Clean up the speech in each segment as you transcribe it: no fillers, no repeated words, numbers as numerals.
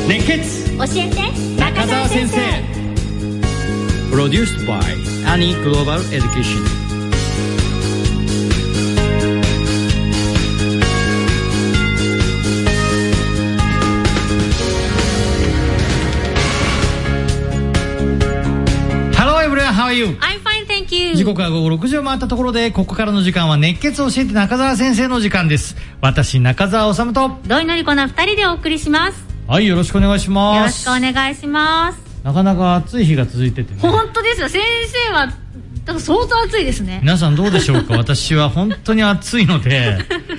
熱血教えて中澤先生。 Produced by Ani Global Education。How are you? I'm fine, thank you. 時刻は午後6時を回ったところで、ここからの時間は熱血を教えて中澤先生の時間です。私中澤治と土井のり子の2人でお送りします。 はい、よろしくお願いします。 よろしくお願いします。 なかなか暑い日が続いててね。 本当ですよ。先生はだから相当暑いですね。 皆さんどうでしょうか。私は本当に暑いので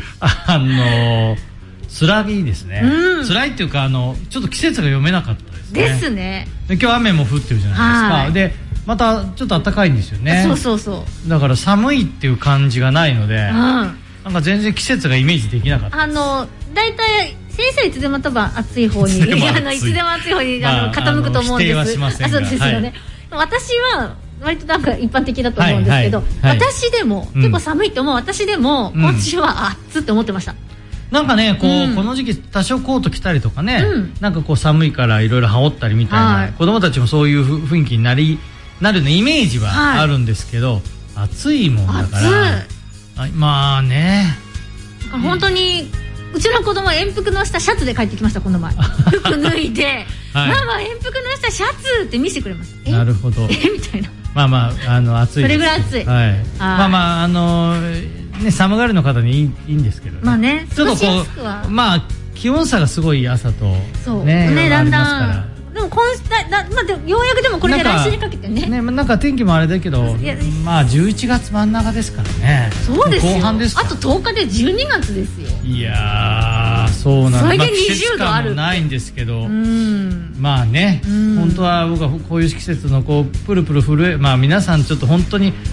辛いですね、辛いっていうかちょっと季節が読めなかったですね。 ですね。 で今日雨も降ってるじゃないですか。でまたちょっと暖かいんですよね。 そうだから寒いっていう感じがないので、なんか全然季節がイメージできなかった。 だいたい先生いつでも多分暑い方にいつでも暑い方に傾くと思うんです。 否定はしませんが。 そうですよね。私は割となんか一般的だと思うんですけど、私でも結構寒いと思う。私でも今週は暑って思ってました。なんかね、この時期多少コート着たりとかね、なんかこう寒いからいろいろ羽織ったりみたいな、子供たちもそういう雰囲気になるイメージはあるんですけど、暑いもんだからまあね、 本当にうちの子供は遠服の下シャツで帰ってきました。この前服脱いでママ遠服の下シャツって見せてくれます。 なるほど。 みたいな。 まあ暑いです。 それぐらい暑い。 まあね、寒がりの方にいいんですけどね。 まあね、 ちょっとこうまあ気温差がすごい朝とねだんだん。でもようやくでもこれで来週にかけてね。 なんか天気もあれだけど、まあ11月真ん中ですからね。 そうですよ。 後半ですか。 あと10日で12月ですよ。 いやー、そうなんです。 それで20度ある。 ないんですけど、まあね、本当は僕はこういう季節のこうプルプル震え、まあ皆さんちょっと本当に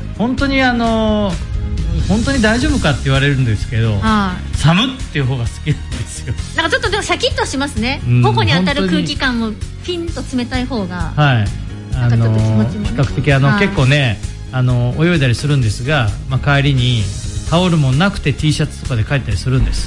大丈夫かって言われるんですけど、寒っていう方が好きなんですよ。なんかちょっとでもシャキッとしますね。頬に当たる空気感もピンと冷たい方が、なんかちょっと気持ちもね、 比較的結構ね泳いだりするんですが、帰りに羽織るもんなくて T シャツとかで帰ったりするんです。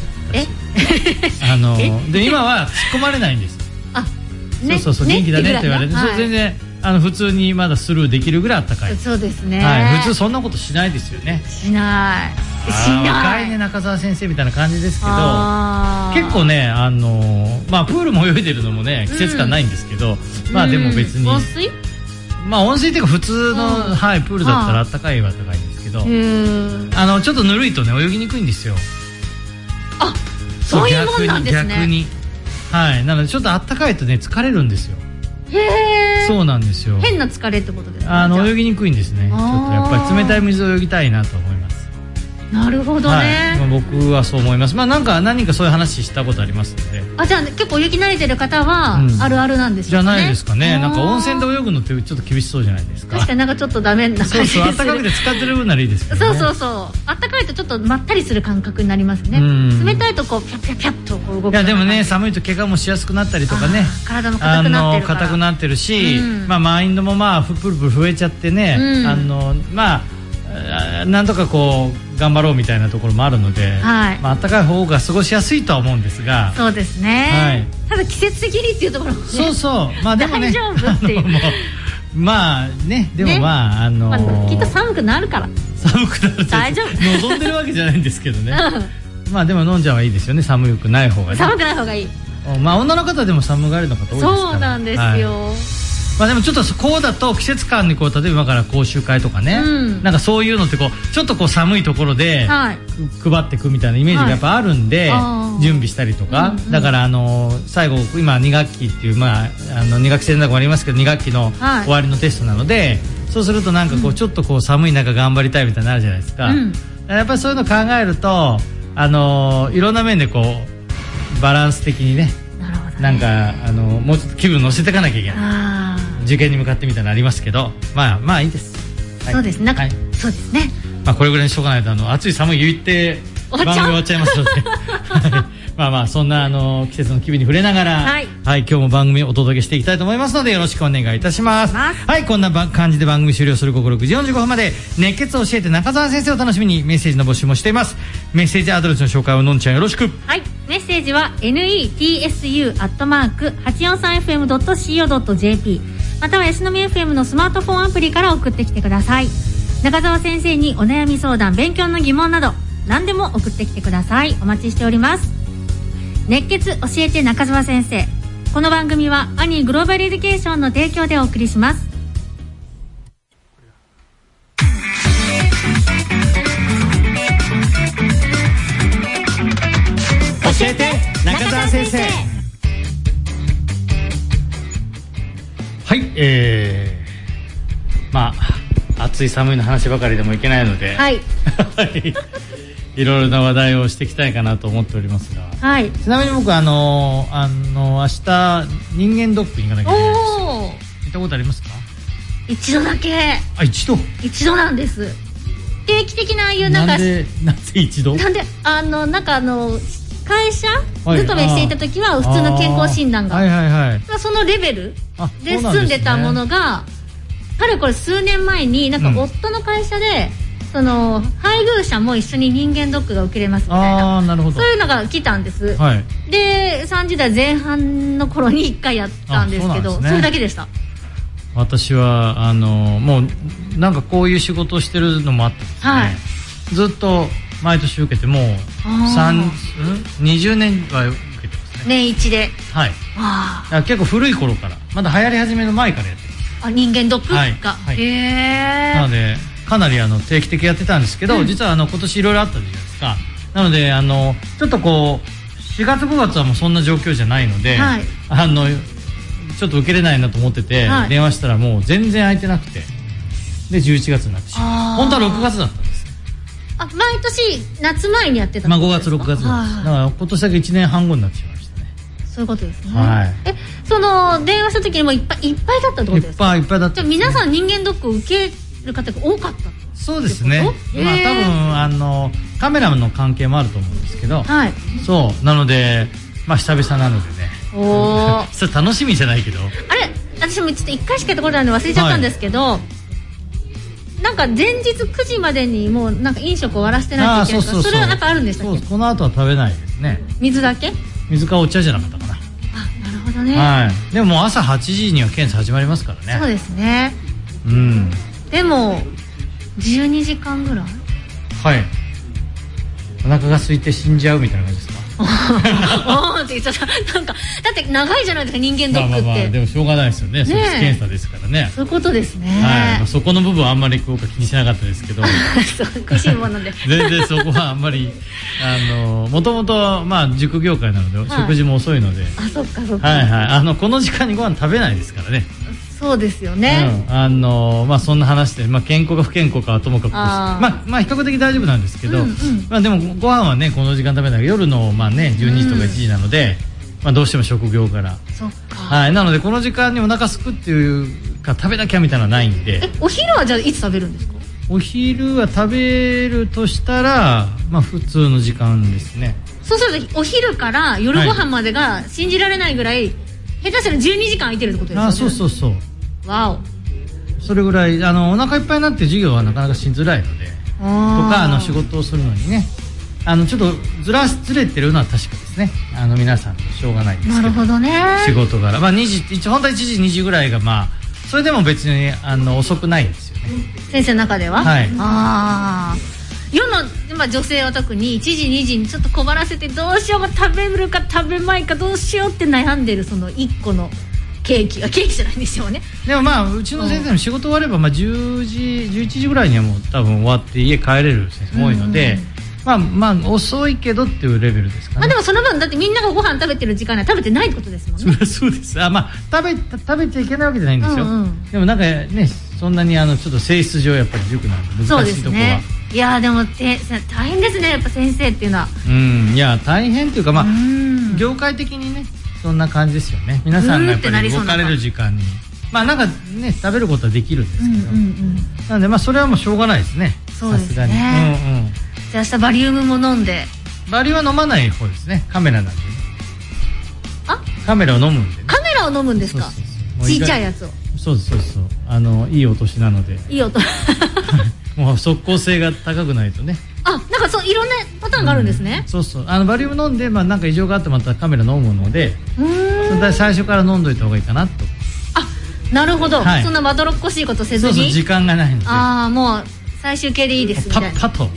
で今は突っ込まれないんです。そう元気だねって言われて、全然普通にまだスルーできるぐらい暖かい。 そうですね。 普通そんなことしないですよね。 しない。 若いね中澤先生みたいな感じですけど、結構ねプールも泳いでるのもね季節感ないんですけど、でも別に温水？ 温水っていうか普通のプールだったら暖かいは高いんですけど、ちょっとぬるいとね泳ぎにくいんですよ。 そういうもんなんですね。 逆になのでちょっと暖かいとね疲れるんですよ。そうなんですよ。 変な疲れってことですか？ 泳ぎにくいんですね。ちょっとやっぱり冷たい水を泳ぎたいなと思います。 なるほどね。 僕はそう思います。何かそういう話したことありますので。 じゃあ結構泳ぎ慣れてる方はあるあるなんでしょうね。 じゃないですかね。なんか温泉で泳ぐのってちょっと厳しそうじゃないですか。 確かになんかちょっとダメな感じです。 暖かくて使ってる分ならいいですけどね。 そう暖かいとちょっとまったりする感覚になりますね。冷たいとこうピャッピャッピャッとこう動く。 いやでもね、寒いと怪我もしやすくなったりとかね。 体も硬くなってるから。 硬くなってるし、マインドもプルプル増えちゃってね、なんとかこう頑張ろうみたいなところもあるので、暖かい方が過ごしやすいとは思うんですが。 そうですね。ただ季節的にっていうところもね。 でもね、 大丈夫っていう。 でもきっと寒くなるから。 寒くなるって大丈夫。 望んでるわけじゃないんですけどね。でも飲んじゃはいいですよね。寒くない方がね。 寒くない方がいい。 女の方でも寒がりの方多いですから。 そうなんですよ。 でもちょっとこうだと季節感に例えば今から講習会とかね、なんかそういうのってちょっと寒いところで配っていくみたいなイメージがやっぱあるんで、準備したりとか、だから最後今2学期っていう2学期制の中もありますけど2学期の終わりのテストなので、そうするとなんかちょっと寒い中頑張りたいみたいになるじゃないですか。やっぱりそういうの考えるといろんな面でバランス的にね、なんかもうちょっと気分乗せていかなきゃいけない。受験に向かってみたいなのありますけど、いいです。 そうですね。そうですね。 これぐらいにしとかないと暑い寒い言って番組終わっちゃいますのでまあそんな季節の機微に触れながら、はい、今日も番組をお届けしていきたいと思いますのでよろしくお願いいたします。はい、こんな感じで番組終了する午後6時45分まで熱血を教えて中澤先生を楽しみにメッセージの募集もしています。メッセージアドレスの紹介をのんちゃんよろしく。 はい、メッセージは netsu@843fm.co.jp または安宮 FM のスマートフォンアプリから送ってきてください。中澤先生にお悩み相談、勉強の疑問など何でも送ってきてください。お待ちしております。熱血教えて中澤先生、この番組はアニーグローバルエデュケーションの提供でお送りします。 教えて中澤先生。はい、まあ暑い寒いの話ばかりでもいけないので、はいいろいろな話題をしていきたいかなと思っておりますが、はい、ちなみに僕明日人間ドックに行かなきゃいけないんですよ。行ったことありますか？ 一度だけ。 一度なんです。定期的なああいうなんか、 なぜ一度？ なんで会社勤めしていた時は普通の健康診断が、そのレベルで済んでたものが、かれこれ数年前になんか夫の会社で、その配偶者も一緒に人間ドックが受けれますみたいな、なるほど、そういうのが来たんです、はい、で30代前半の頃に1回やったんですけど、 それだけでした。 私はもうなんかこういう仕事をしてるのもあってですね、はい、ずっと毎年受けてもう20年は受けてますね。 年一で。 はい。結構古い頃から、まだ流行り始めの前からやってます。 人間ドックが、はい、へえ。 なのでかなり定期的やってたんですけど、実は今年いろいろあったじゃないですか。なのでちょっとこう4月5月はもうそんな状況じゃないので、はい、ちょっと受けれないなと思ってて、はい、電話したらもう全然空いてなくて、で11月になってしまう。本当は6月だったんです。 毎年夏前にやってた。 5月6月です。だから今年だけ1年半後になってしまいましたね。 そういうことですね。はい。その電話した時にもいっぱいだったってことですか？いっぱいだった。じゃあ皆さん人間ドックを受ける方が多かった。 そうですね。多分カメラの関係もあると思うんですけど、はい。そうなので久々なのでね。それ楽しみじゃないけど。 あれ、私もちょっと1回しかやったことないので忘れちゃったんですけど。なんか前日9時までにもうなんか飲食終わらせてないといけないとか、それはなんかあるんでしたっけ？ この後は食べないですね。 水だけ？ 水かお茶じゃなかったかな。 なるほどね。 はい。でももう朝8時には検査始まりますからね。 そうですね。でも12時間ぐらい？はい。 お腹が空いて死んじゃうみたいな感じですか？ って言っちゃった。なんかだって長いじゃないですか、人間ドックって。 でもしょうがないですよね。検査ですからね。 そういうことですね。 はい。そこの部分はあんまり気にしなかったですけど。 食いしん坊なんで。 全然そこはあんまりもともと塾業界なので食事も遅いので。 そっかそっか。 はいはい。この時間にご飯食べないですからね。 そうですよね。 そんな話で健康か不健康かはともかく比較的大丈夫なんですけど、でもご飯はねこの時間食べない。夜の12時とか1時なので、どうしても職業から。そっか。はい。なのでこの時間にお腹すくっていうか食べなきゃみたいなのはないんで。 お昼はじゃあいつ食べるんですか？ お昼は食べるとしたら普通の時間ですね。 そうするとお昼から夜ご飯までが信じられないぐらい、下手したら12時間空いてるってことですよね。 そう。 わお。 それぐらいお腹いっぱいになって授業はなかなかしづらいので、とか仕事をするのにね、ちょっとずれてるのは確かですね。皆さんしょうがないですけど。 なるほどね。 仕事柄本当は1時2時ぐらいがそれでも別に遅くないんですよね。 先生の中では。 はい。 世の女性は特に1時2時にちょっと小腹せてどうしようか、食べるか食べまいかどうしようって悩んでるその1個のケーキじゃないんですよね。でもうちの先生の仕事終われば10時11時ぐらいにはもう多分終わって家帰れる先生も多いので、遅いけどっていうレベルですかね。でもその分だってみんながご飯食べてる時間には食べてないってことですもんね。そうです。食べちゃいけないわけじゃないんですよ。でもなんかね、そんなにちょっと性質上やっぱり塾なんで難しいところは。いやでも大変ですね、やっぱ先生っていうのは。いや大変っていうか業界的にねそんな感じですよね。皆さんがやっぱり動かれる時間になんかね食べることはできるんですけど、なのでそれはもうしょうがないですね。さすがに。じゃあ明日バリウムも飲んでバリウムは飲まない方ですね。カメラなんでね。カメラを飲むんでね。 カメラを飲むんですか？ちっちゃいやつを。 そういいお年なので。 いい音。 もう即効性が高くないとね。 なんかそういろんなパターンがあるんですね。 バリウム飲んでなんか異常があってまたカメラ飲むので、最初から飲んどいた方がいいかなと。 なるほど。そんなまどろっこしいことせずに。 時間がないので。 もう最終形でいいですみたいな。 パッと。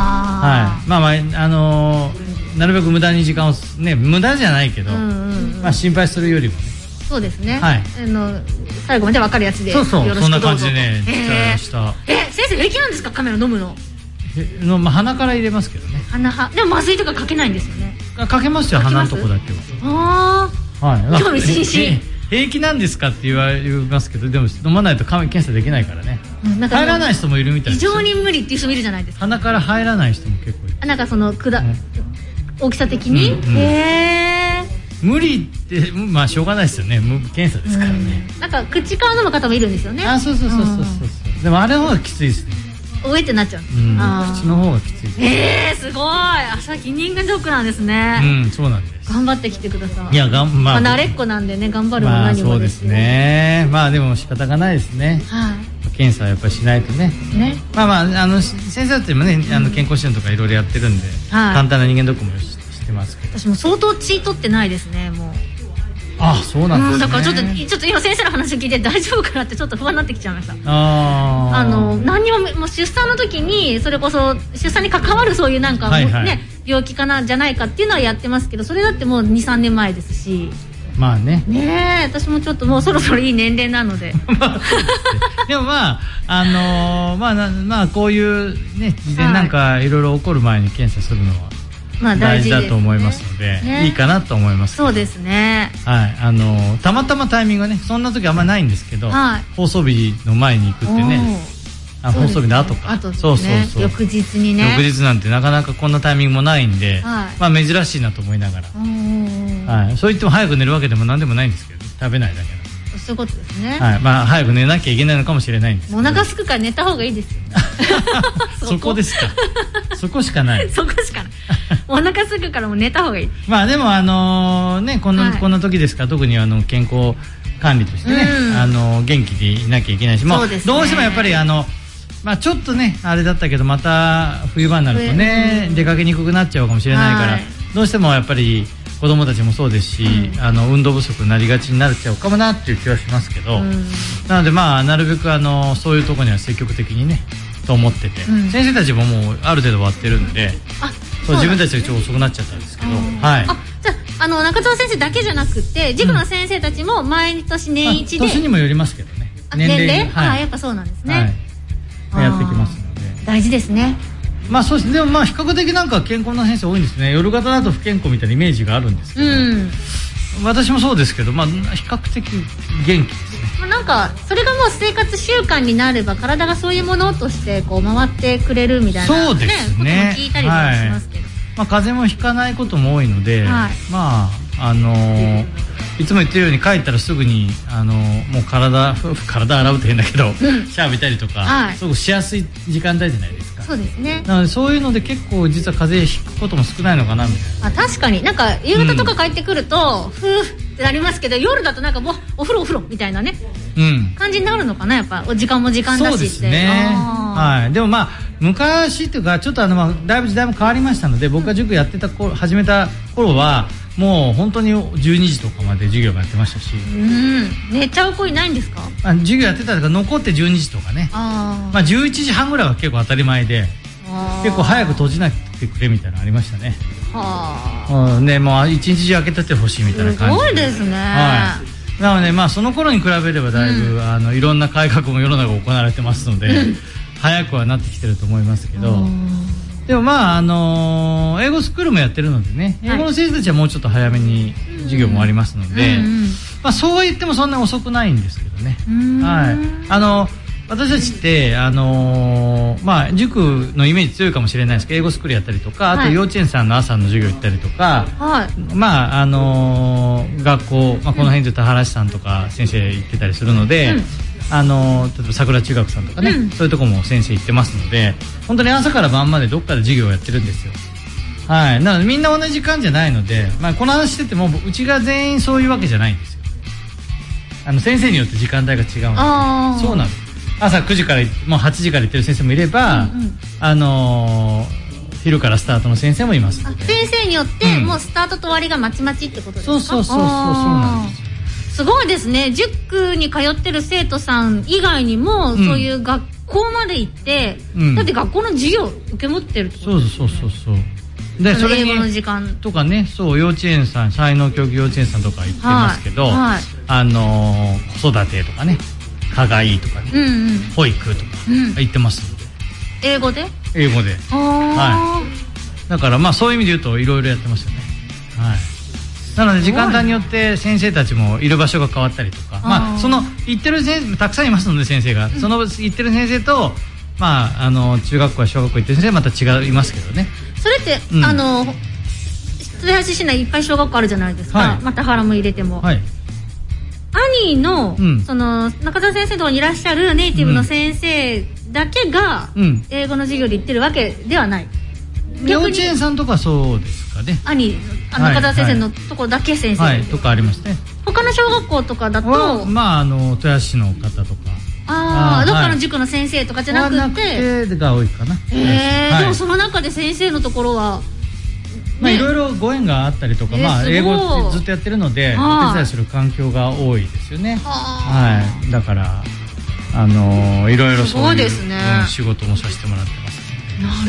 なるべく無駄に時間をね、無駄じゃないけど、心配するよりもね。 そうですね。最後まで分かるやつで。 そんな感じでね。 先生平気なんですか、カメラ飲むの？ 鼻から入れますけどね。 でも麻酔とかかけないんですよね。 かけますよ、鼻のとこだけは。 興味津々。 平気なんですかって言われますけど、でも飲まないと検査できないからね。入らない人もいるみたいですよ。 非常に無理っていう人もいるじゃないですか。 鼻から入らない人も結構いる。 なんかその大きさ的に。 無理ってしょうがないですよね。検査ですからね。 なんか口から飲む方もいるんですよね。 そう。でもあれの方がきついですね。 おえってなっちゃう。 口の方がきつい。 すごい。さっき人間ドックなんですね。 そうなんです。 頑張ってきてください。 いや慣れっこなんでね、頑張るも何もですね。でも仕方がないですね。検査はやっぱりしないとね。先生たちもね、健康診断とかいろいろやってるんで、簡単な人間ドックもしてますけど。 私も相当血取ってないですね、もう。 そうなんですね。 だからちょっと今先生の話を聞いて大丈夫かなってちょっと不安になってきちゃいました。何にもう出産の時にそれこそ出産に関わるそういうなんかね、病気かなじゃないかっていうのはやってますけど、それだってもう 2,3 年前ですし。私もちょっともうそろそろいい年齢なので。 でもこういうね、事前なんかいろいろ起こる前に検査するのは大事だと思いますので、いいかなと思います。 そうですね。 たまたまタイミングがね、そんな時あんまないんですけど、放送日の前に行くってね、放送日の後か。 翌日にね。 翌日なんてなかなかこんなタイミングもないんで、珍しいなと思いながら。そう言っても早く寝るわけでも何でもないんですけど、食べないだけなんで。 そういうことですね。 早く寝なきゃいけないのかもしれないんですけど。 お腹すくから寝た方がいいですよ。 そこですか。そこしかない。 そこしかない。お腹すくからもう寝た方がいい。 でもこんな時ですから、特に健康管理としてね、元気でいなきゃいけないし、どうしてもやっぱりちょっとねあれだったけど、また冬場になるとね、出かけにくくなっちゃうかもしれないから、どうしてもやっぱり子供たちもそうですし、運動不足になりがちになっちゃうかもなっていう気はしますけど、なのでなるべくそういうところには積極的にねと思ってて、先生たちももうある程度終わってるんで、自分たちがちょっと遅くなっちゃったんですけど、 じゃあ中澤先生だけじゃなくて塾の先生たちも毎年年一で、 年にもよりますけどね、 年齢やっぱそうなんですね。 やってきますので大事ですね。 そうですね。でも比較的なんか健康な先生多いんですね。夜型だと不健康みたいなイメージがあるんですけど、私もそうですけど、比較的元気ですね。 なんかそれがもう生活習慣になれば体がそういうものとしてこう回ってくれるみたいな、 そうですね、ことも聞いたりはしますけど、 風邪もひかないことも多いので、いつも言ってるように帰ったらすぐにもう体洗うって変だけど、シャワー浴びたりとか、すごくしやすい時間帯じゃないですか。 そうですね。 なのでそういうので結構実は風邪ひくことも少ないのかなみたいな。 確かになんか夕方とか帰ってくると、ふーってなりますけど、夜だとなんかもうお風呂みたいなね、感じになるのかな、やっぱ時間も時間だしって。 そうですね。でも昔っていうかちょっとだいぶ時代も変わりましたので、僕が塾やってた始めた頃はもう本当に12時とかまで授業がやってましたし、 寝ちゃう子いないんですか？ 授業やってたから残って12時とかね、11時半ぐらいは結構当たり前で、結構早く閉じなくてくれみたいなのありましたね。もう一日中開けててほしいみたいな感じで。 すごいですね。 なのでその頃に比べればだいぶ、いろんな改革も世の中行われてますので、早くはなってきてると思いますけど、でも英語スクールもやってるのでね、英語の先生たちはもうちょっと早めに授業もありますので、そうは言ってもそんなに遅くないんですけどね。私たちって塾のイメージ強いかもしれないですけど、英語スクールやったりとか、あと幼稚園さんの朝の授業行ったりとか、学校、この辺で田原さんとか先生行ってたりするので、例えば桜中学さんとかね、そういうとこも先生行ってますので、本当に朝から晩までどっかで授業をやってるんですよ。 はい、なのでみんな同じ時間じゃないので、まあ、この話しててもうちが全員そういうわけじゃないんですよ。先生によって時間帯が違うんですよ。そうなんです。朝9時からもう8時から行ってる先生もいれば、昼からスタートの先生もいますので、 先生によってもうスタートと終わりがまちまちってことですか？ そうなんです。 すごいですね。塾に通ってる生徒さん以外にも、そういう学校まで行って、だって学校の授業受け持ってるってことですね。そうで、それに英語の時間とかね、そう幼稚園さん、才能教育幼稚園さんとか行ってますけど、子育てとかね、課外とかね、保育とか行ってますので、 英語ではい。だからまあそういう意味で言うといろいろやってますよね。はい。なので時間帯によって先生たちもいる場所が変わったりとか、まあその行ってる先生たくさんいますので、先生がその行ってる先生と、まあ中学校や小学校行ってる先生はまた違いますけどね。 それって豊橋市内いっぱい小学校あるじゃないですか。また原も入れても。兄のその中澤先生のところにいらっしゃるネイティブの先生だけが英語の授業で行ってるわけではない。 幼稚園さんとかそうですかね。 中澤先生のところだけ先生とかありますね。 他の小学校とかだとまあ豊橋市の方とか、 どっかの塾の先生とかじゃなくてが多いかな。 でもその中で先生のところは、 まあいろいろご縁があったりとか、まあ英語ずっとやってるのでお手伝いする環境が多いですよね。だからいろいろそういう仕事もさせてもらってます。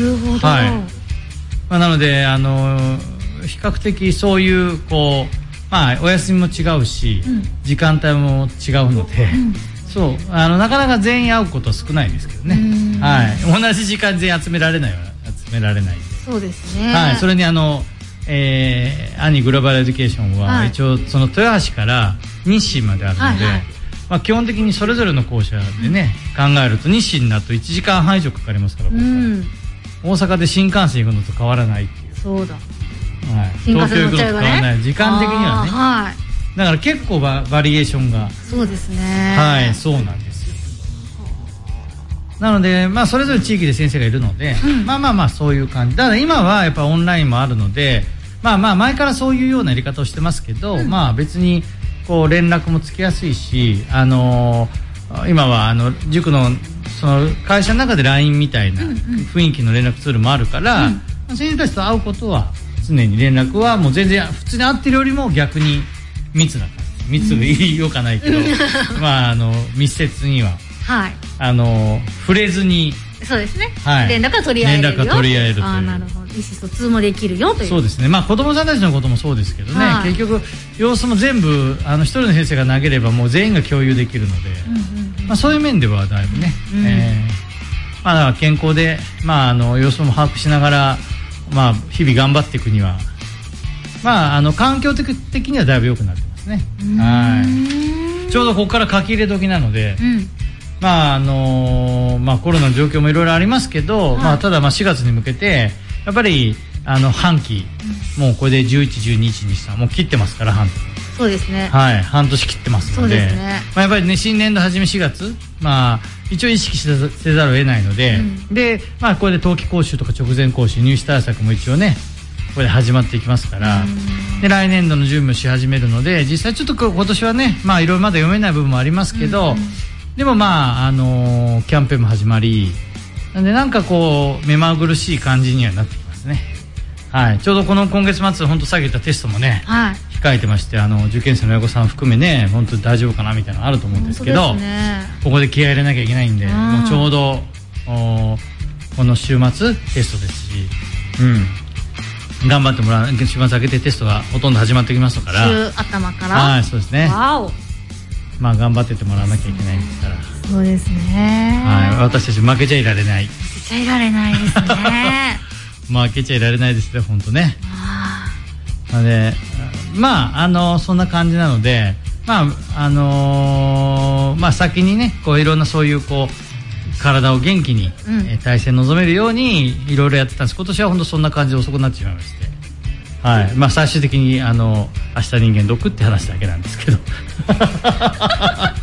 なるほど。 なので比較的そういうまあお休みも違うし、時間帯も違うので、そうなかなか全員会うことは少ないですけどね。同じ時間全員集められない。 そうですね。 それに兄グローバルエデュケーションは一応その豊橋から日清まであるので、まあ基本的にそれぞれの校舎でね考えると日清だと1時間半以上かかりますから、大阪で新幹線行くのと変わらないっていう。 そうだ。 東京行くのと変わらない。時間的にはね。だから結構バリエーションが。 そうですね。 そうなんですよ。なのでまあそれぞれ地域で先生がいるので、まあそういう感じ。だから今はやっぱオンラインもあるので、まあ前からそういうようなやり方をしてますけど、まあ別に連絡もつきやすいし、今は塾のその会社の中で LINE みたいな雰囲気の連絡ツールもあるから、先生たちと会うことは常に連絡はもう全然普通に会ってるよりも逆に密な感じ。密が言いようかないけどまあ密接には、触れずに、 そうですね、連絡が取り合えるよ。なるほど。意思疎通もできるよという。 そうですね。まあ子供さんたちのこともそうですけどね、結局様子も全部一人の先生が投げればもう全員が共有できるので、まあそういう面ではだいぶね、まあだから健康でまあ様子も把握しながらまあ日々頑張っていくにはまあ環境的にはだいぶ良くなってますね。ちょうどここから書き入れ時なので、まあまあコロナの状況もいろいろありますけど、まあただ4月に向けてやっぱり半期、もうこれで11、12、1、2、3もう切ってますから半年。 そうですね。 半年切ってますので、まあやっぱりね新年度初め4月、まあ一応意識せざるを得ないので、でまあこれで冬季講習とか直前講習、入試対策も一応ねこれで始まっていきますから、で来年度の準備をし始めるので、実際ちょっと今年はねまあいろいろまだ読めない部分もありますけど、でもまあキャンペーンも始まりなんでなんか目まぐるしい感じにはなってきますね。ちょうど今月末本当さっき言ったテストもね、控えてまして、受験生の親御さん含めね本当に大丈夫かなみたいなのあると思うんですけど、ここで気合い入れなきゃいけないんで、もうちょうどこの週末テストですし、頑張ってもらう。週末明けてテストがほとんど始まってきますから、 週頭から。 そうですね。まあ頑張っててもらわなきゃいけないですから。 そうですね。 私たち負けちゃいられない。 負けちゃいられないですね。 負けちゃいられないですね、本当ね。なのでまあそんな感じなので、まあまあ先にねいろんなそういう体を元気に、体勢臨めるようにいろいろやってたんです。今年は本当そんな感じで遅くなってしまいまして、まあ最終的に明日人間ドックって話だけなんですけど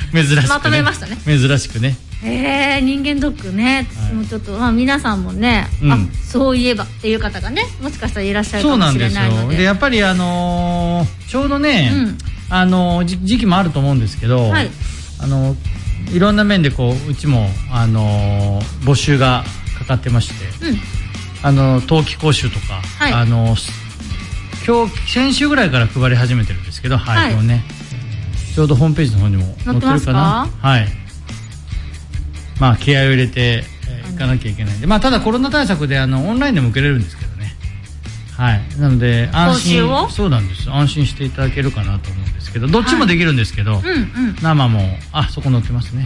珍しくね、 まとめましたね。 珍しくね。 人間ドックね、もうちょっと、皆さんもね、そういえばっていう方がね、もしかしたらいらっしゃるかもしれないので。そうなんですよ。で、 やっぱりちょうどね、時期もあると思うんですけど、いろんな面でうちも募集がかかってまして、冬季講習とか、先週ぐらいから配り始めてるんですけど、配布をね、ちょうどホームページの方にも載ってるかな。まあ気合を入れていかなきゃいけないんで、ただコロナ対策でオンラインでも受けれるんですけどね。なのでそうなんです。安心していただけるかなと思うんですけど、どっちもできるんですけど、生もそこ載ってますね。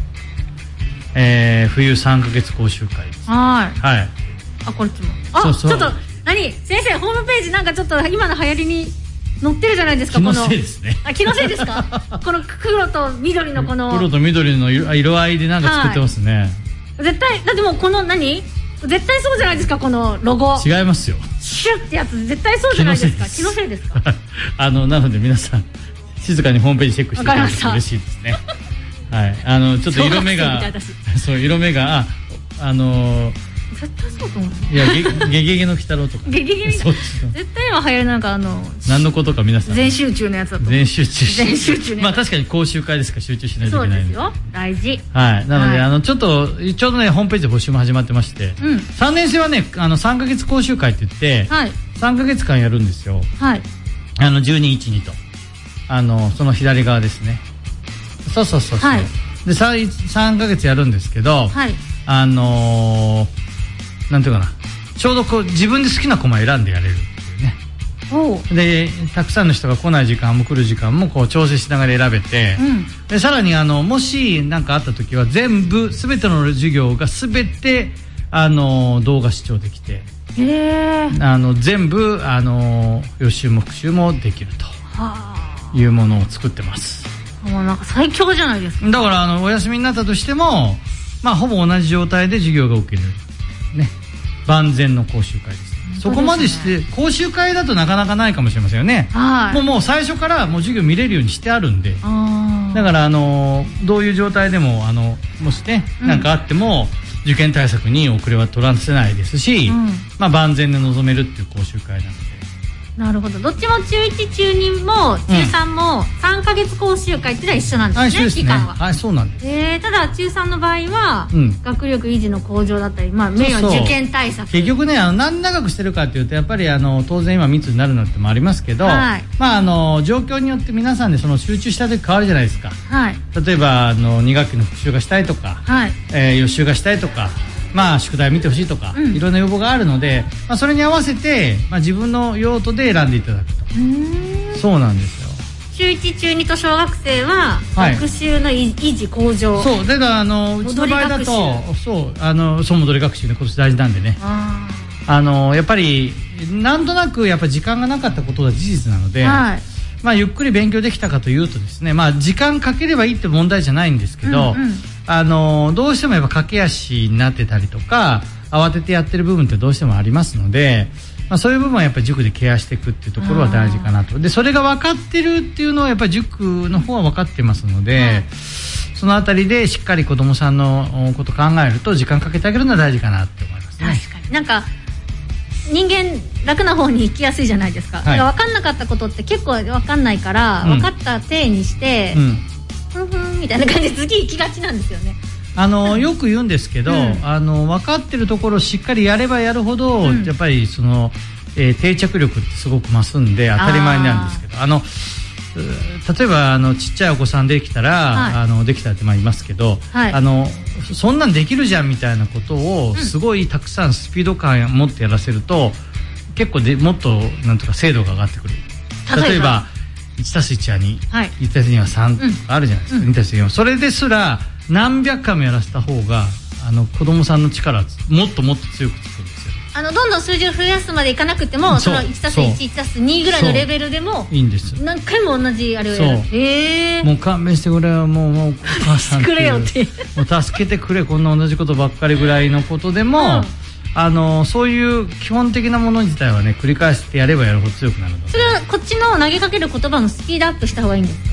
冬3ヶ月講習会です。こっちも。ちょっと先生、ホームページなんかちょっと今の流行りに載ってるじゃないですか。 気のせいですね。 気のせいですか。この黒と緑の黒と緑の色合いでなんか作ってますね。 絶対でも絶対そうじゃないですか、このロゴ。 違いますよ。 シュッってやつ絶対そうじゃないですか。気のせいですか。 なので皆さん静かにホームページチェックしていただけると嬉しいですね。ちょっと色目が色目が絶対そうと思う。いや、ゲゲゲの鬼太郎とか。ゲゲゲ。絶対今流行るなんか何のことか皆さん。 全集中のやつだと。 全集中。確かに講習会ですから集中しないといけない。 そうですよ。大事。 なのでちょうどねホームページで募集も始まってまして、3年生はね3ヶ月講習会って言って3ヶ月間やるんですよ。1212とその左側ですね。そう。で3ヶ月やるんですけど、なんていうかな、ちょうど自分で好きなコマ選んでやれるっていうね。でたくさんの人が来ない時間も来る時間も調整しながら選べて、でさらにもし何かあった時は全ての授業が全て動画視聴できて、全部予習も復習もできるというものを作ってます。 もうなんか最強じゃないですか。 だからお休みになったとしてもほぼ同じ状態で授業が受けるね、万全の講習会です。そこまでして講習会だとなかなかないかもしれませんよね。もう最初からもう授業見れるようにしてあるんで、だからどういう状態でももしね何かあっても受験対策に遅れは取らせないですし、万全で臨めるっていう講習会なので。 なるほど。どっちも中1中2も中3も3ヶ月講習会っていうのは一緒なんですね、期間は。 そうなんです。 ただ中3の場合は学力維持の向上だったり、メインは受験対策。 結局ね何長くしてるかっていうとやっぱり当然今密になるのってもありますけど、状況によって皆さんで集中した時変わるじゃないですか。例えば2学期の復習がしたいとか、予習がしたいとか。宿題見てほしいとか、いろんな要望があるので、それに合わせて、自分の用途で選んでいただくと。そうなんですよ。 中1中2と小学生は学習の維持向上。 そうだからうちの場合だと戻り学習ね、今年大事なんでね。やっぱりなんとなく時間がなかったことは事実なので、ゆっくり勉強できたかというとですね、時間かければいいって問題じゃないんですけど、どうしてもやっぱ駆け足になってたりとか慌ててやってる部分ってどうしてもありますので、そういう部分はやっぱり塾でケアしていくっていうところは大事かなと。でそれが分かってるっていうのはやっぱり塾の方は分かってますので、そのあたりでしっかり子どもさんのことを考えると時間かけてあげるのは大事かなって思いますね。 確かになんか人間楽な方に行きやすいじゃないですか。分かんなかったことって結構分かんないから、分かった体にしてみたいな感じで次行きがちなんですよね。 よく言うんですけど、分かってるところをしっかりやればやるほど、やっぱり定着力ってすごく増すんで当たり前なんですけど、例えばちっちゃいお子さんできたら、できたって言いますけど、そんなんできるじゃんみたいなことをすごいたくさんスピード感を持ってやらせると、結構もっとなんとか精度が上がってくる。例えば 1+1 は2、1+2 は3とかあるじゃないですか。2+4、それですら何百回もやらせた方が子供さんの力はもっともっと強くつくんですよ。 どんどん数字を増やすまでいかなくても、その 1+1、1+2 ぐらいのレベルでもいいんです。 何回も同じあれをやる。 もう勘弁してくれよ、もうお母さんくれよってもう助けてくれ、こんな同じことばっかりぐらいのことでも、そういう基本的なもの自体はね繰り返してやればやるほど強くなるので。 それはこっちの投げかける言葉のスピードアップした方がいいんですか？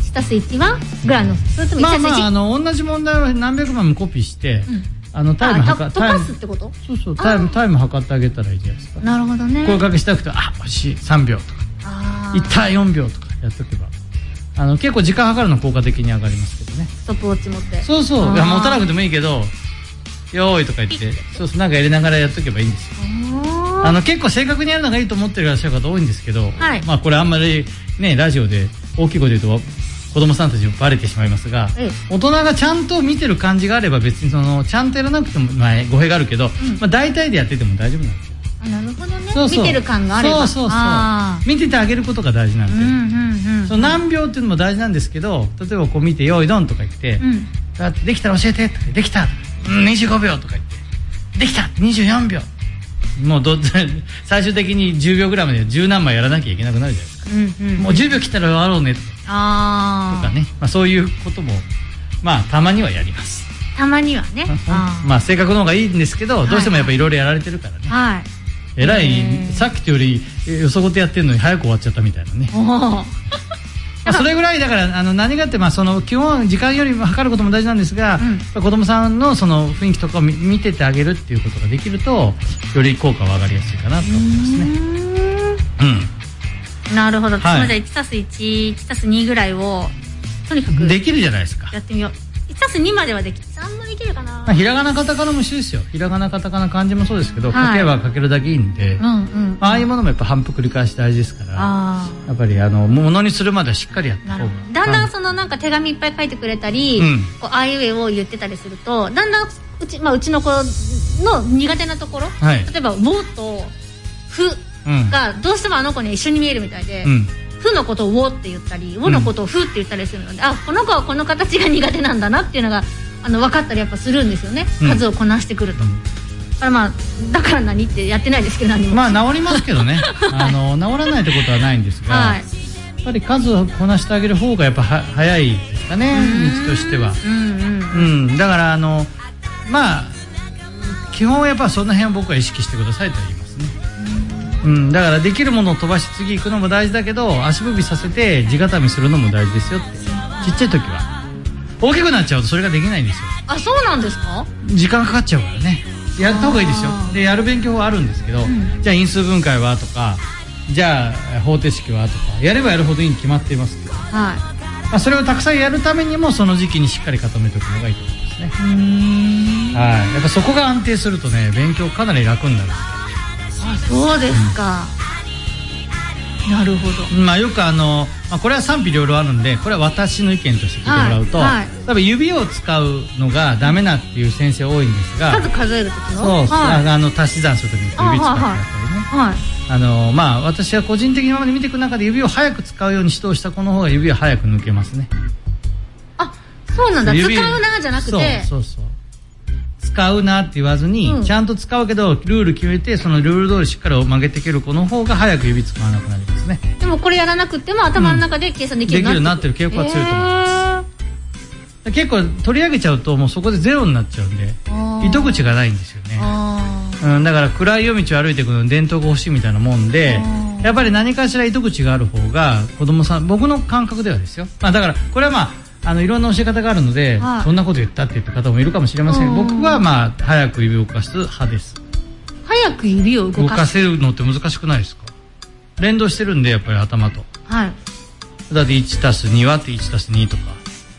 1+1 はぐらいの、それとも 1+1？ 同じ問題を何百万もコピーして、タイム溶かすってこと？ そうタイム測ってあげたらいいじゃないですか。 なるほどね。 声かけしたくて惜しい3秒とかいった4秒とかやっとけば結構時間計るの効果的に上がりますけどね。 ストップウォッチ持って。 そう持たなくてもいいけどよーいとか言ってなんかやりながらやっとけばいいんですよ。結構正確にやるのがいいと思ってらっしゃる方多いんですけど、これあんまりねラジオで大きい声で言うと子供さんたちにバレてしまいますが、大人がちゃんと見てる感じがあれば別にちゃんとやらなくても語弊があるけど、大体でやってても大丈夫なんですよ。 なるほどね。見てる感があれば見ててあげることが大事なんで、何秒っていうのも大事なんですけど、例えばこう見てよいどんとか言って、できたら教えてとかできた25秒とか言ってできた24秒もう最終的に10秒ぐらいまで10何枚やらなきゃいけなくなるじゃないですか。もう10秒切ったら終わろうねとかね、そういうこともたまにはやります。 たまにはね。 性格の方がいいんですけど、どうしてもやっぱいろいろやられてるからね。えらいさっきとよりよそごとやってるのに早く終わっちゃったみたいなね。それぐらいだから何がって基本時間よりも測ることも大事なんですが、子供さんのその雰囲気とかを見ててあげるっていうことができるとより効果は上がりやすいかなと思いますね。 なるほど。私もじゃあ 1+1、1+2 ぐらいをとにかくできるじゃないですか。 やってみよう。1+2 まではできる。3もできるかな。 ひらがなカタカナも一緒ですよ。ひらがなカタカナ漢字もそうですけど、書けば書けるだけいいんで、ああいうものもやっぱ反復繰り返し大事ですから、やっぱりものにするまではしっかりやった方が。 だんだんなんか手紙いっぱい書いてくれたり、あいうえを言ってたりすると、だんだんうちの子の苦手なところ、例えば「ウォ」と「ふ」がどうしてもあの子に一緒に見えるみたいで。ふのことをウォって言ったり、ウォのことをふって言ったりするので、この子はこの形が苦手なんだなっていうのが分かったりやっぱするんですよね。数をこなしてくると。だから何ってやってないですけど、何も。 治りますけどね。治らないってことはないんですが、やっぱり数をこなしてあげる方がやっぱ早いですかね、道としては。だから基本はやっぱその辺を僕は意識してくださいと言いますね。だからできるものを飛ばし次行くのも大事だけど、足踏みさせて地固めするのも大事ですよって。ちっちゃい時は。大きくなっちゃうとそれができないんですよ。 そうなんですか？ 時間かかっちゃうからね。やった方がいいですよ。でやる勉強はあるんですけど、じゃあ因数分解はとか、じゃあ方程式はとかやればやるほどいいに決まっていますけど、それをたくさんやるためにもその時期にしっかり固めておくのがいいと思いますね。やっぱそこが安定するとね、勉強かなり楽になるんですよ。 そうですか。なるほど。 よくこれは賛否両論あるんで、これは私の意見として聞いてもらうと、多分指を使うのがダメなっていう先生多いんですが、 数える時の足し算する時に指使ってやったりね。私は個人的に今まで見ていく中で指を早く使うように指導した子の方が指は早く抜けますね。 そうなんだ。使うなじゃなくて、 そう使うなって言わずに、ちゃんと使うけどルール決めて、そのルール通りしっかり曲げていける子の方が早く指使わなくなりますね。 でもこれやらなくても頭の中で計算できるようになってる傾向は強いと思います。結構取り上げちゃうともうそこでゼロになっちゃうんで、糸口がないんですよね。だから暗い夜道を歩いていくのに伝統が欲しいみたいなもんで、やっぱり何かしら糸口がある方が子供さん、僕の感覚ではですよ。だからこれはいろんな教え方があるので、そんなこと言ったって言った方もいるかもしれません。僕は早く指を動かす派です。 早く指を動かせるのって難しくないですか？連動してるんで、やっぱり頭と。だって 1+2 はって 1+2 とか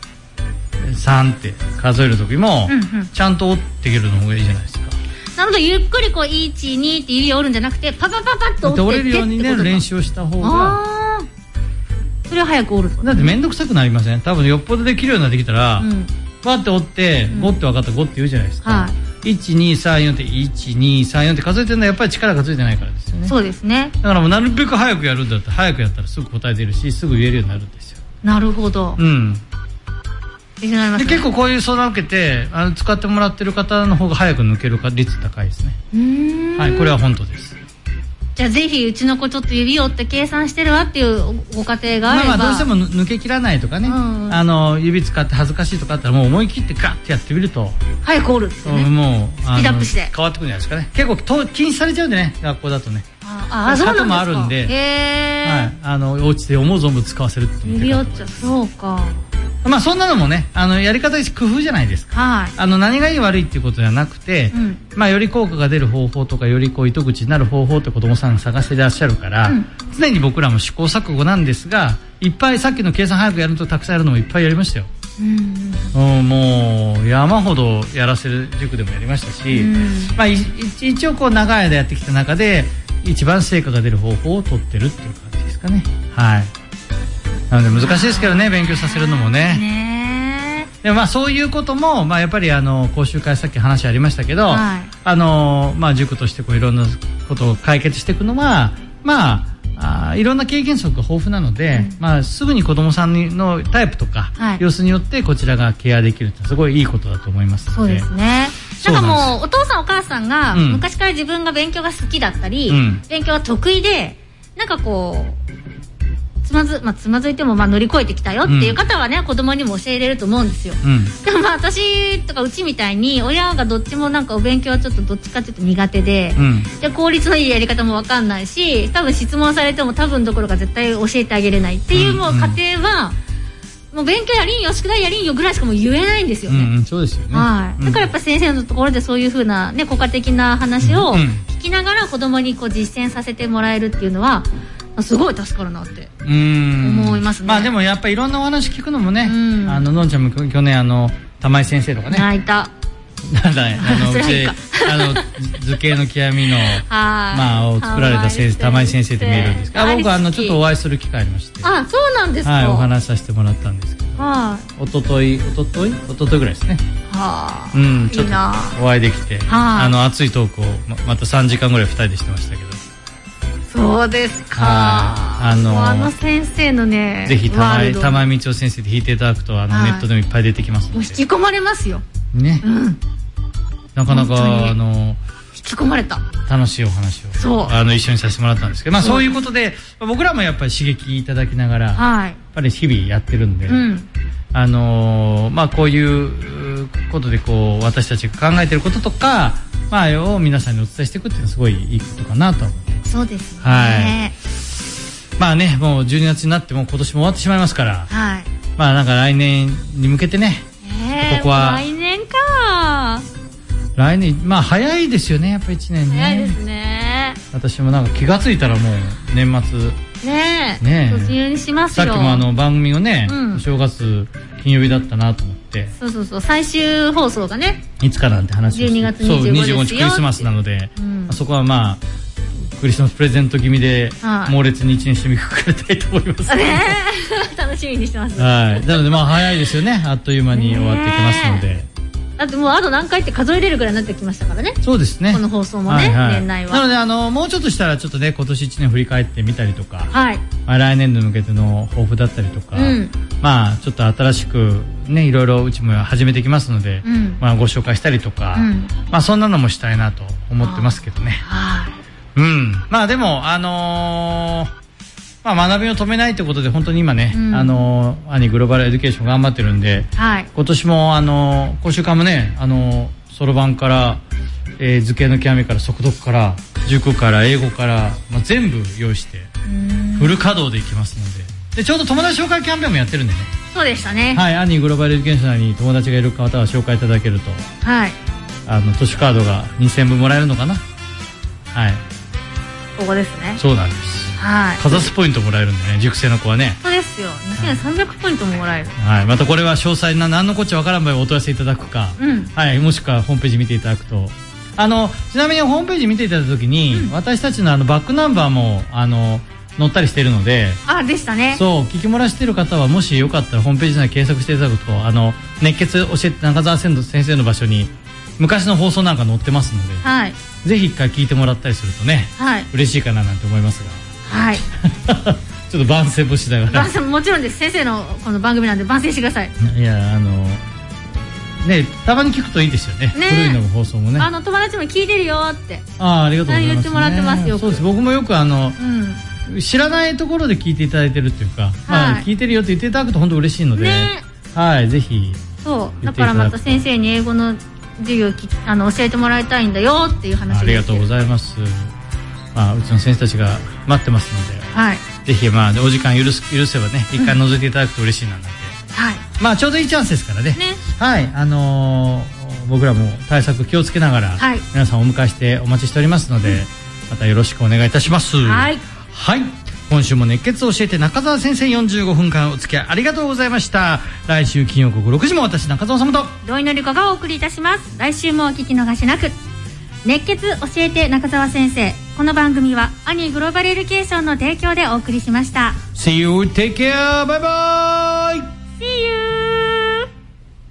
3って数える時も、ちゃんと折っていけるの方がいいじゃないですか。 なるほど。ゆっくり1、2って指を折るんじゃなくて、パパパパッと折ってって折れるようにね、練習をした方が。 それは早く折ると。 だって面倒くさくなりません？多分よっぽどできるようになってきたら、パッて折って5って分かったら5って言うじゃないですか。1234って1234って数えてるのはやっぱり力がついてないからですよね。 そうですね。 だからもうなるべく早くやるんだったら、早くやったらすぐ答え出るし、すぐ言えるようになるんですよ。 なるほど。で結構こういう相談を受けて使ってもらってる方の方が早く抜ける率高いですね。これは本当です。 じゃあぜひうちの子ちょっと指を折って計算してるわっていうご家庭があれば、 どうしても抜けきらないとかね、指使って恥ずかしいとかあったら、もう思い切ってガッてやってみると早く折るってね、 もうスピードアップして変わってくるんじゃないですかね。結構禁止されちゃうんでね、学校だとね。 里もあるんで、お家で思う存分使わせるっていう。 ミリオッチョ、そうか。 まあそんなのもね、やり方工夫じゃないですか。何がいい悪いっていうことじゃなくて、まあより効果が出る方法とか、よりこう糸口になる方法って子供さんが探していらっしゃるから、常に僕らも試行錯誤なんですが、いっぱいさっきの計算早くやるとたくさんやるのもいっぱいやりましたよ。もう山ほどやらせる塾でもやりましたし、まあ一応こう長い間やってきた中で一番成果が出る方法を取ってるっていう感じですかね。はい。なので難しいですけどね、勉強させるのもね。でもまあそういうことも、まあやっぱり講習会さっき話ありましたけど、まあ塾としてこういろんなことを解決していくのは、まあいろんな経験則が豊富なので、まあすぐに子供さんのタイプとか、様子によってこちらがケアできるってすごいいいことだと思いますので。そうですね。 なんかもうお父さんお母さんが昔から自分が勉強が好きだったり、勉強が得意で、なんかこうつまずいても乗り越えてきたよっていう方はね、子供にも教えれると思うんですよ。でも私とかうちみたいに親がどっちもなんかお勉強はちょっとどっちかっていうと苦手で、効率のいいやり方も分かんないし、多分質問されても多分どころか絶対教えてあげれないっていうもう家庭は、もう勉強やりんよ、宿題やりんよぐらいしかもう言えないんですよね。 そうですよね。 だからやっぱ先生のところでそういう風なね、効果的な話を聞きながら子供にこう実践させてもらえるっていうのはすごい助かるなって思いますね。 まあでもやっぱりいろんなお話聞くのもね、のんちゃんも去年玉井先生とかね。 泣いた。 なんだね、図形の極みのを作られた先生、玉井先生って見えるんですけど、僕ちょっとお会いする機会ありまして。 あ、そうなんですか。 はい、お話しさせてもらったんですけど。一昨日ぐらいですね。ちょっとお会いできて、熱いトークをまた3時間ぐらい2人でしてましたけど。 そうですか。先生のね、 ぜひ玉井道夫先生で弾いていただくとネットでもいっぱい出てきますので。 引き込まれますよ。 ね。なかなか引き込まれた楽しいお話を一緒にさせてもらったんですけど、まあそういうことで僕らもやっぱり刺激いただきながらやっぱり日々やってるんで、まあこういうことでこう私たちが考えてることとかを皆さんにお伝えしていくっていうのはすごいいいことかなと思って。 そうですね。 まあね、もう12月になっても今年も終わってしまいますから、まあなんか来年に向けてね、ここは来年か。 来年、まあ早いですよね、やっぱ1年ね。 早いですね。 私もなんか気がついたらもう年末ね突入にしますよ。 さっきも番組をね、お正月金曜日だったなと思って。 そう最終放送がね、 いつかなんて話をして、 12月25日クリスマスなので、そこはまあクリスマスプレゼント気味で猛烈に一年締めくくりたいと思います。 楽しみにしてます。 なのでまあ早いですよね。あっという間に終わってきますので。 だってもうあと何回って数えれるぐらいになってきましたからね。 そうですね。 この放送もね、年内は。 なのでもうちょっとしたらちょっとね、今年1年振り返ってみたりとか、 来年度に向けての抱負だったりとか、まあちょっと新しくね、いろいろうちも始めてきますので、まあご紹介したりとか、まあそんなのもしたいなと思ってますけどね。まあでもまあ学びを止めないということで本当に今ね、兄グローバルエデュケーション頑張ってるんで、今年も講習会もね、そろばんから、図形の極みから速読から塾から英語から、全部用意してフル稼働でいきますので、ちょうど友達紹介キャンペーンもやってるんでね。 そうでしたね。 兄グローバルエデュケーションに友達がいる方は紹介いただけると、図書カードが2000部もらえるのかな。 ここですね。 そうなんです。かざすポイントもらえるんでね、塾生の子はね。 そうですよ。2300ポイントももらえる。 またこれは詳細な何のこっちゃわからん場合はお問い合わせいただくか、もしくはホームページ見ていただくと、ちなみにホームページ見ていただいた時に、私たちのバックナンバーも載ったりしているので。 でしたね。 そう、聞き漏らしている方はもしよかったらホームページ内検索していただくと、熱血教えて中澤先生の場所に昔の放送なんか載ってますので、ぜひ一回聞いてもらったりするとね、嬉しいかななんて思いますが。ちょっと番宣もしながら。 もちろんです。先生のこの番組なんで番宣してください。 いやね、たまに聞くといいですよね。古いの放送もね。 友達も聞いてるよって。 ありがとうございます。 言ってもらってますよ。 そうです。僕もよく知らないところで聞いていただいてるっていうか、聞いてるよって言っていただくと本当嬉しいので、ぜひ。 そうだからまた先生に英語の授業教えてもらいたいんだよっていう話です。 ありがとうございます。 うちの先生たちが待ってますので、ぜひお時間許せばね一回覗いていただくと嬉しいななんて、ちょうどいいチャンスですからね。僕らも対策気をつけながら、皆さんお迎えしてお待ちしておりますので、またよろしくお願いいたします。今週も熱血を教えて中澤先生45分間お付き合いありがとうございました。来週金曜午後6時も私中澤様と土井のり子がお送りいたします。来週もお聞き逃しなく。熱血教えて中澤先生、この番組はアニーグローバルエデュケーションの提供でお送りしました。 See you, take care, bye bye. See you.